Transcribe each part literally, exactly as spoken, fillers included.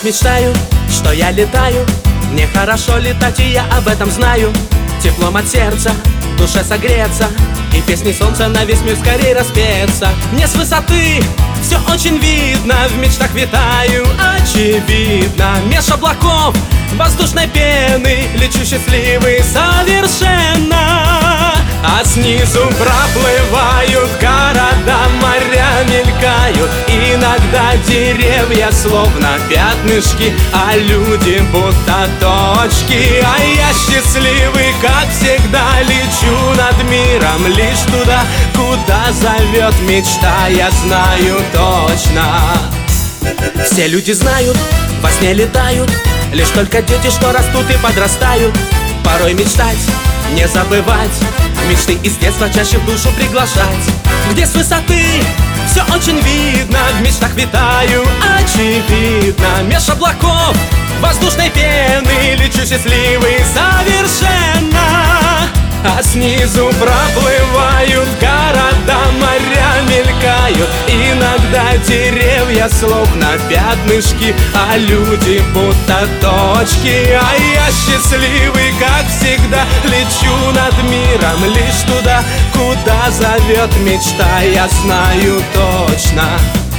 мечтаю, что я летаю. Мне хорошо летать, и я об этом знаю. Теплом от сердца, в душе согреться, и песни солнца на весь мир скорее распеться. Мне с высоты все очень видно, в мечтах витаю, очевидно. Меж облаков воздушной пены лечу счастливый совершенно. А снизу проплывают города, моря мелькают. Иногда деревья словно пятнышки, а люди будто точки. А я счастливый, как всегда, лечу над миром лишь туда, куда зовет мечта, я знаю точно. Все люди знают, во сне летают, лишь только дети, что растут и подрастают. Порой мечтать, не забывать, мечты из детства чаще в душу приглашать. Где с высоты все очень видно, в мечтах витаю, очевидно. Меж облаков воздушной пены лечу счастливый совершенно. А снизу проплывают города, моря мелькают. Иногда деревья словно пятнышки, а люди будто точки. А я счастливый, как всегда, лечу над миром лишь туда, куда зовет мечта, я знаю точно.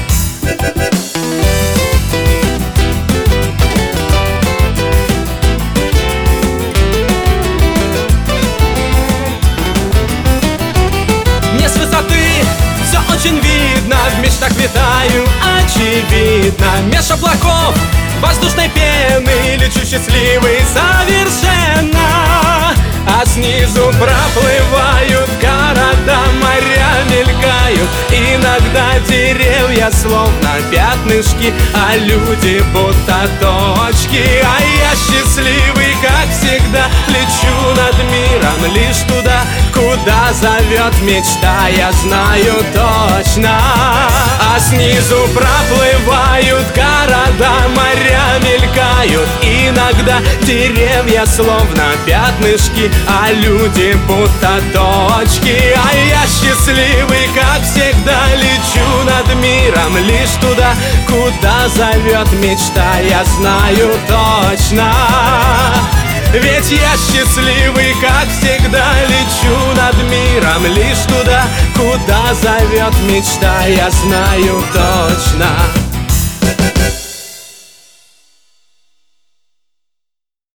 Мне с высоты все очень видно, в мечтах витаю, очевидно. Меж облаков воздушной пены лечу счастливый совершенно. А снизу проплывают города, моря мелькают. Иногда деревья словно пятнышки, а люди будто точки. А я счастливый, как всегда, лечу над миром лишь туда, куда зовет мечта, я знаю точно. А снизу проплывают города, моря мелькают. Иногда деревья словно пятнышки, а люди будто точки. А я счастливый, как всегда, лечу над миром лишь туда, куда зовет мечта, я знаю точно. Ведь я счастливый, как всегда, лечу над миром лишь туда, куда зовет мечта, я знаю точно.